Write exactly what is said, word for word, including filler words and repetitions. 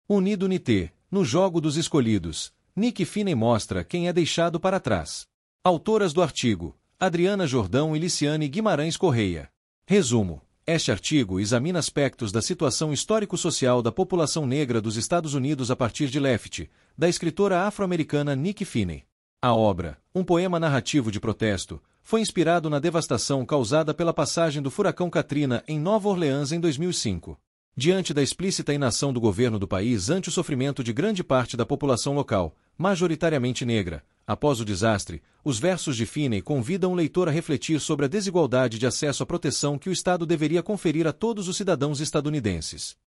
Unido N T, no jogo dos escolhidos, Nick Finney mostra quem é deixado para trás. Autoras do artigo, Adriana Jordão e Liciane Guimarães Correia. Resumo. Este artigo examina aspectos da situação histórico-social da população negra dos Estados Unidos a partir de Left, da escritora afro-americana Nick Finney. A obra, um poema narrativo de protesto, foi inspirado na devastação causada pela passagem do furacão Katrina em Nova Orleans em dois mil e cinco. Diante da explícita inação do governo do país ante o sofrimento de grande parte da população local, majoritariamente negra, após o desastre, os versos de Finney convidam o leitor a refletir sobre a desigualdade de acesso à proteção que o Estado deveria conferir a todos os cidadãos estadunidenses.